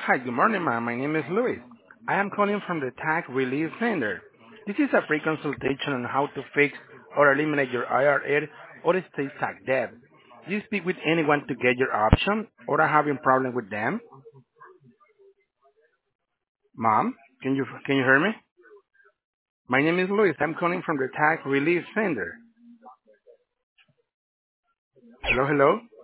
Hi, good morning, ma'am. My name is Luis. I am calling from the Tax Relief Center. This is a free consultation on how to fix or eliminate your IRA or estate tax debt. Do you speak with anyone to get your option or are having problem with them? Mom, can you hear me? My name is Luis. I'm calling from the Tax Relief Center. Hello, hello.